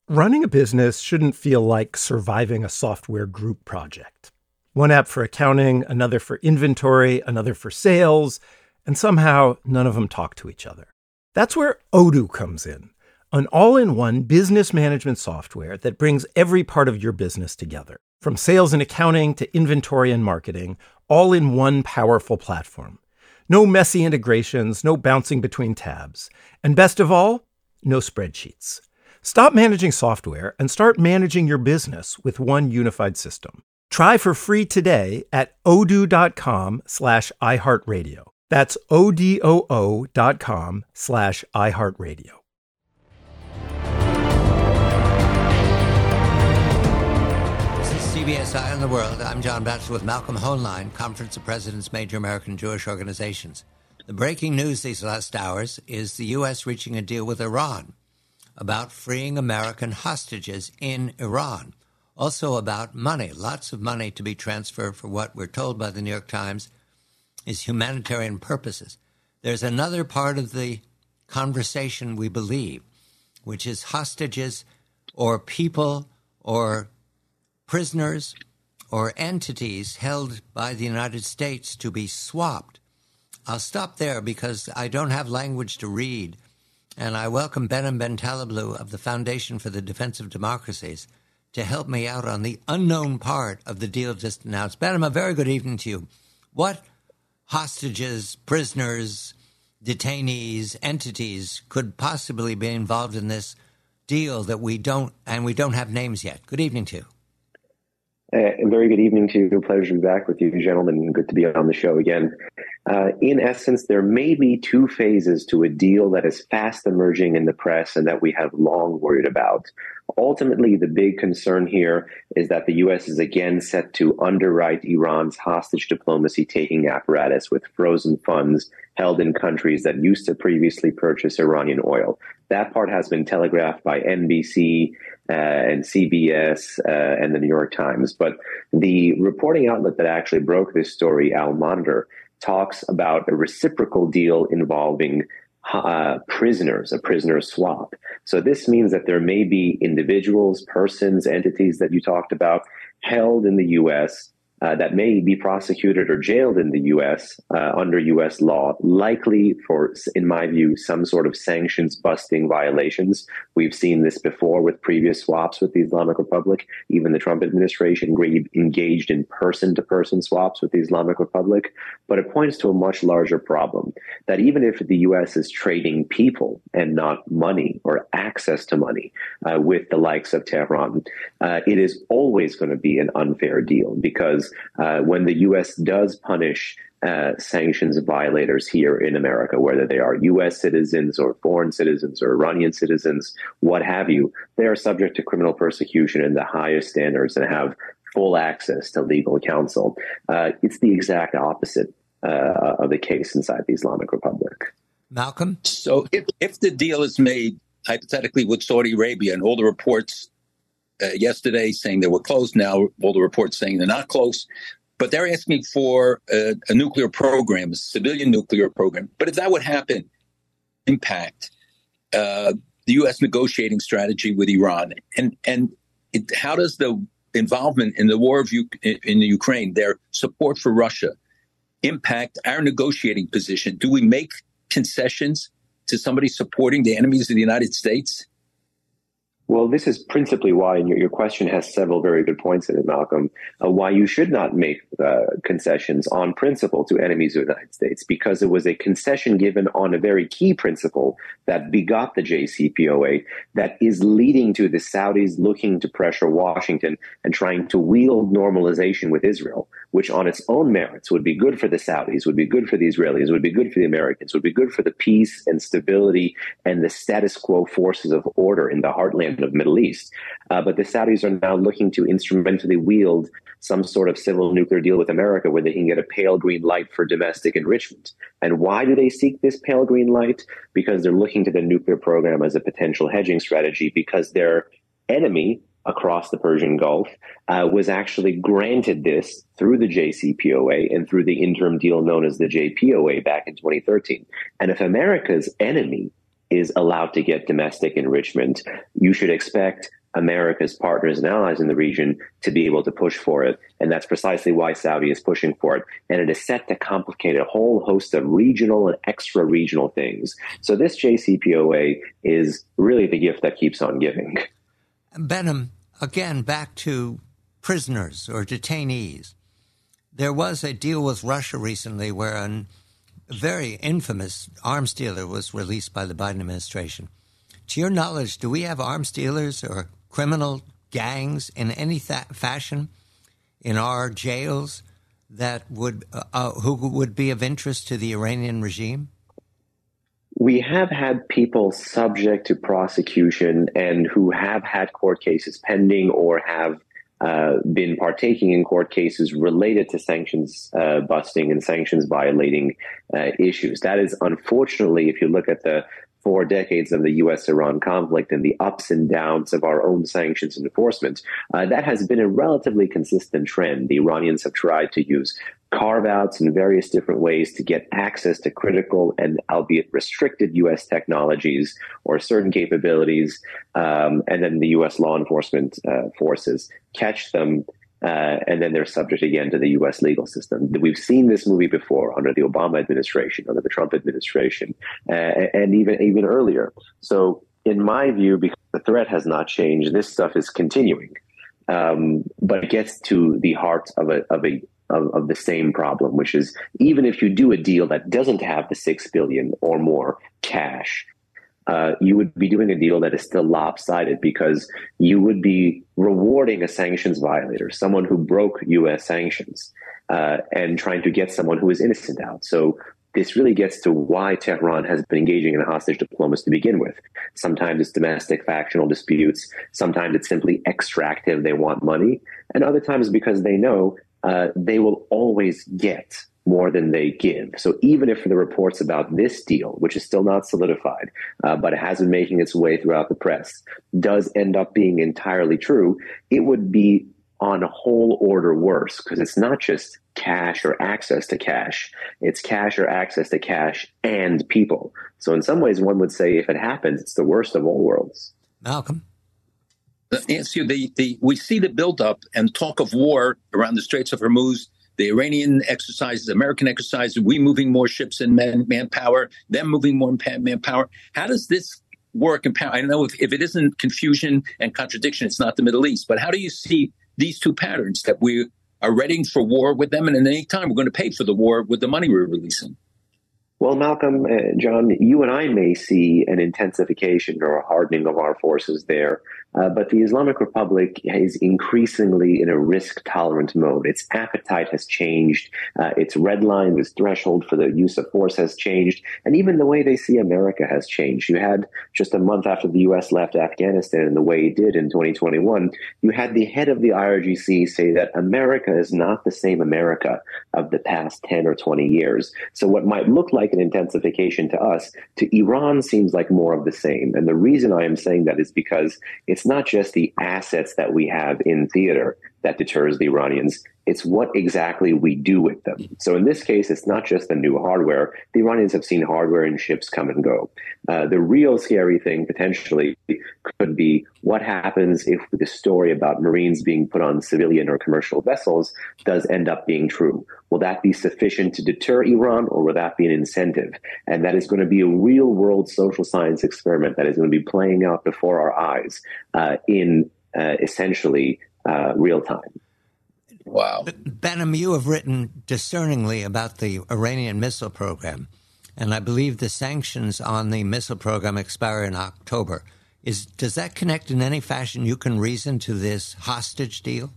Running a business shouldn't feel like surviving a software group project. One app for accounting, another for inventory, another for sales, and somehow none of them talk to each other. That's where Odoo comes in, an all-in-one business management software that brings every part of your business together, from sales and accounting to inventory and marketing, all in one powerful platform. No messy integrations, no bouncing between tabs, and best of all, no spreadsheets. Stop managing software and start managing your business with one unified system. Try for free today at odoo.com/iHeartRadio. That's odoo.com/iHeartRadio. This is CBS Eye on the World. I'm John Batchelor with Malcolm Hoenlein, Conference of Presidents, Major American Jewish Organizations. The breaking news these last hours is the U.S. reaching a deal with Iran about freeing American hostages in Iran. Also about money, lots of money to be transferred for what we're told by the New York Times is humanitarian purposes. There's another part of the conversation, we believe, which is hostages or people or prisoners or entities held by the United States to be swapped. I'll stop there because I don't have language to read. And I welcome Behnam Bentaleblu of the Foundation for the Defense of Democracies to help me out on the unknown part of the deal just announced. Behnam, a very good evening to you. What hostages, prisoners, detainees, entities could possibly be involved in this deal that we don't have names yet? Good evening to you. A very good evening to you. Pleasure to be back with you, gentlemen. Good to be on the show again. In essence, there may be two phases to a deal that is fast emerging in the press and that we have long worried about. Ultimately, the big concern here is that the U.S. is again set to underwrite Iran's hostage diplomacy taking apparatus with frozen funds held in countries that used to previously purchase Iranian oil. That part has been telegraphed by NBC and CBS and the New York Times. But the reporting outlet that actually broke this story, Al Monitor, talks about a reciprocal deal involving prisoners, a prisoner swap. So this means that there may be individuals, persons, entities that you talked about held in the U.S. That may be prosecuted or jailed in the U.S. Under U.S. law, likely for, in my view, some sort of sanctions-busting violations. We've seen this before with previous swaps with the Islamic Republic. Even the Trump administration engaged in person-to-person swaps with the Islamic Republic. But it points to a much larger problem, that even if the U.S. is trading people and not money or access to money with the likes of Tehran, it is always going to be an unfair deal because when the U.S. does punish sanctions violators here in America, whether they are U.S. citizens or foreign citizens or Iranian citizens, what have you, they are subject to criminal persecution in the highest standards and have full access to legal counsel. It's the exact opposite of the case inside the Islamic Republic. Malcolm? So if the deal is made, hypothetically, with Saudi Arabia and all the reports yesterday saying they were close. Now all the reports saying they're not close, but they're asking for a nuclear program, a civilian nuclear program. But if that would happen, impact the U.S. negotiating strategy with Iran, how does the involvement in the war in the Ukraine, their support for Russia, impact our negotiating position? Do we make concessions to somebody supporting the enemies of the United States? Well, this is principally why, and your question has several very good points in it, Malcolm, why you should not make concessions on principle to enemies of the United States, because it was a concession given on a very key principle that begot the JCPOA that is leading to the Saudis looking to pressure Washington and trying to wield normalization with Israel, which on its own merits would be good for the Saudis, would be good for the Israelis, would be good for the Americans, would be good for the peace and stability and the status quo forces of order in the heartland of Middle East. But the Saudis are now looking to instrumentally wield some sort of civil nuclear deal with America where they can get a pale green light for domestic enrichment. And why do they seek this pale green light? Because they're looking to the nuclear program as a potential hedging strategy, because their enemy across the Persian Gulf was actually granted this through the JCPOA and through the interim deal known as the JPOA back in 2013. And if America's enemy is allowed to get domestic enrichment, you should expect America's partners and allies in the region to be able to push for it. And that's precisely why Saudi is pushing for it. And it is set to complicate a whole host of regional and extra-regional things. So this JCPOA is really the gift that keeps on giving. Behnam, again, back to prisoners or detainees. There was a deal with Russia recently where a very infamous arms dealer was released by the Biden administration. To your knowledge, do we have arms dealers or criminal gangs in any fashion in our jails that would who would be of interest to the Iranian regime? We have had people subject to prosecution and who have had court cases pending or have been partaking in court cases related to sanctions busting and sanctions violating issues. That is, unfortunately, if you look at the 4 decades of the U.S.-Iran conflict and the ups and downs of our own sanctions enforcement, that has been a relatively consistent trend. The Iranians have tried to use carve-outs in various different ways to get access to critical and albeit restricted U.S. technologies or certain capabilities, and then the U.S. law enforcement forces catch them, and then they're subject again to the U.S. legal system. We've seen this movie before under the Obama administration, under the Trump administration, and even earlier. So in my view, because the threat has not changed, this stuff is continuing. But it gets to the heart of the same problem, which is even if you do a deal that doesn't have the $6 billion or more cash, you would be doing a deal that is still lopsided because you would be rewarding a sanctions violator, someone who broke U.S. sanctions, and trying to get someone who is innocent out. So this really gets to why Tehran has been engaging in hostage diplomacy to begin with. Sometimes it's domestic factional disputes. Sometimes it's simply extractive. They want money. And other times because they know they will always get more than they give. So even if the reports about this deal, which is still not solidified, but it has been making its way throughout the press, does end up being entirely true, it would be on a whole order worse because it's not just cash or access to cash. It's cash or access to cash and people. So in some ways, one would say if it happens, it's the worst of all worlds. Malcolm? Nancy, we see the buildup and talk of war around the Straits of Hormuz, the Iranian exercises, American exercises, we moving more ships and manpower, them moving more manpower. How does this work? I know if it isn't confusion and contradiction, it's not the Middle East. But how do you see these two patterns that we are ready for war with them, and at any time we're going to pay for the war with the money we're releasing? Well, Malcolm, John, you and I may see an intensification or a hardening of our forces there, but the Islamic Republic is increasingly in a risk-tolerant mode. Its appetite has changed. Its red line, its threshold for the use of force has changed, and even the way they see America has changed. You had, just a month after the U.S. left Afghanistan in the way it did in 2021, you had the head of the IRGC say that America is not the same America of the past 10 or 20 years. So what might look like an intensification to us, to Iran seems like more of the same. And the reason I am saying that is because it's not just the assets that we have in theater that deters the Iranians. It's what exactly we do with them. So in this case, it's not just the new hardware. The Iranians have seen hardware and ships come and go. The real scary thing potentially could be what happens if the story about Marines being put on civilian or commercial vessels does end up being true. Will that be sufficient to deter Iran, or will that be an incentive? And that is going to be a real world social science experiment that is going to be playing out before our eyes in essentially real time. Wow. Behnam, you have written discerningly about the Iranian missile program, and I believe the sanctions on the missile program expire in October. Does that connect in any fashion you can reason to this hostage deal?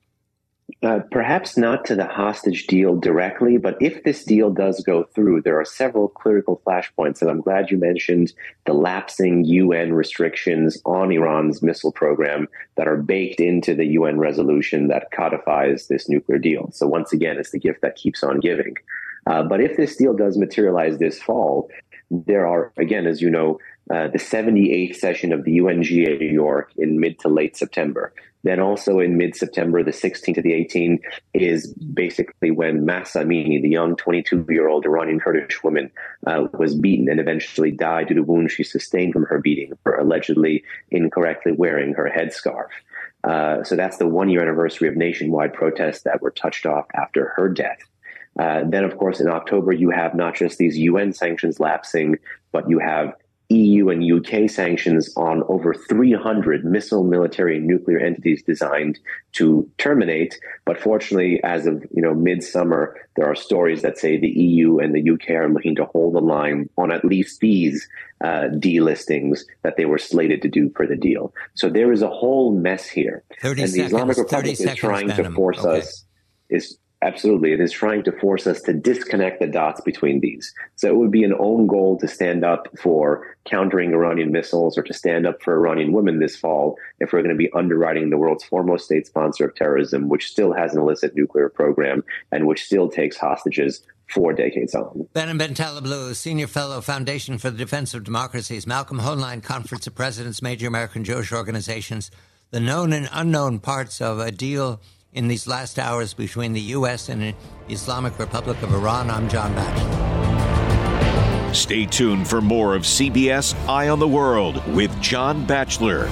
Perhaps not to the hostage deal directly, but if this deal does go through, there are several critical flashpoints, and I'm glad you mentioned the lapsing UN restrictions on Iran's missile program that are baked into the UN resolution that codifies this nuclear deal. So once again, it's the gift that keeps on giving. But if this deal does materialize this fall, there are, again, as you know, the 78th session of the UNGA New York in mid to late September. Then also in mid-September, the 16th to the 18th, is basically when Mahsa Amini, the young 22-year-old Iranian Kurdish woman, was beaten and eventually died due to wounds she sustained from her beating for allegedly incorrectly wearing her headscarf. So that's the one-year anniversary of nationwide protests that were touched off after her death. Then, of course, in October, you have not just these UN sanctions lapsing, but you have EU and UK sanctions on over 300 missile, military, and nuclear entities designed to terminate. But fortunately, as of midsummer, there are stories that say the EU and the UK are looking to hold the line on at least these delistings that they were slated to do per the deal. So there is a whole mess here. And the Islamic Republic is trying to force us, Absolutely. It is trying to force us to disconnect the dots between these. So it would be an own goal to stand up for countering Iranian missiles or to stand up for Iranian women this fall if we're going to be underwriting the world's foremost state sponsor of terrorism, which still has an illicit nuclear program and which still takes hostages 4 decades on. Behnam Ben Taleblu, Senior Fellow, Foundation for the Defense of Democracies. Malcolm Hoenlein, Conference of Presidents, Major American Jewish Organizations. The known and unknown parts of a deal in these last hours between the U.S. and the Islamic Republic of Iran. I'm John Batchelor. Stay tuned for more of CBS Eye on the World with John Batchelor.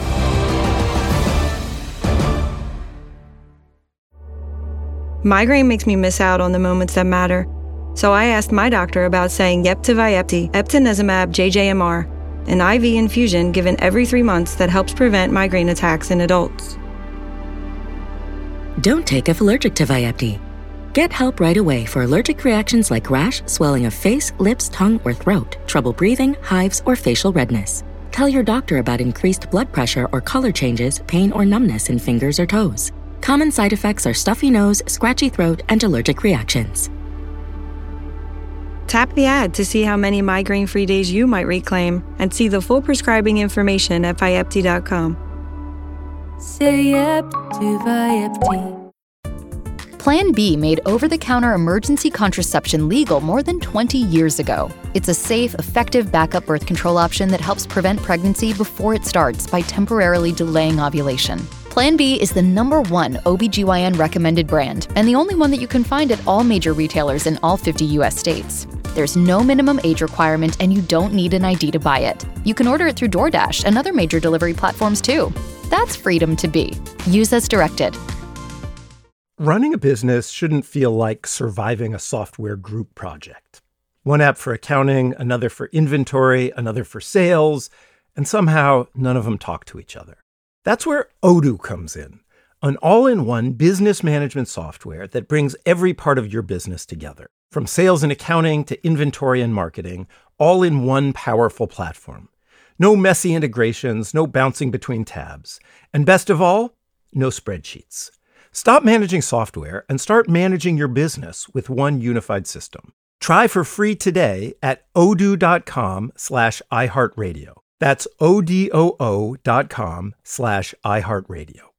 Migraine makes me miss out on the moments that matter. So I asked my doctor about saying yep to Vyepti, eptinezumab JJMR, an IV infusion given every 3 months that helps prevent migraine attacks in adults. Don't take if allergic to Vyepti. Get help right away for allergic reactions like rash, swelling of face, lips, tongue, or throat, trouble breathing, hives, or facial redness. Tell your doctor about increased blood pressure or color changes, pain or numbness in fingers or toes. Common side effects are stuffy nose, scratchy throat, and allergic reactions. Tap the ad to see how many migraine-free days you might reclaim and see the full prescribing information at Vyepti.com. Say yep to Vyepti. Plan B made over-the-counter emergency contraception legal more than 20 years ago. It's a safe, effective backup birth control option that helps prevent pregnancy before it starts by temporarily delaying ovulation. Plan B is the #1 OBGYN recommended brand and the only one that you can find at all major retailers in all 50 U.S. states. There's no minimum age requirement and you don't need an ID to buy it. You can order it through DoorDash and other major delivery platforms too. That's freedom to be. Use as directed. Running a business shouldn't feel like surviving a software group project. One app for accounting, another for inventory, another for sales, and somehow none of them talk to each other. That's where Odoo comes in, an all-in-one business management software that brings every part of your business together, from sales and accounting to inventory and marketing, all in one powerful platform. No messy integrations, no bouncing between tabs. And best of all, no spreadsheets. Stop managing software and start managing your business with one unified system. Try for free today at odoo.com/iHeartRadio. That's odoo.com/iHeartRadio.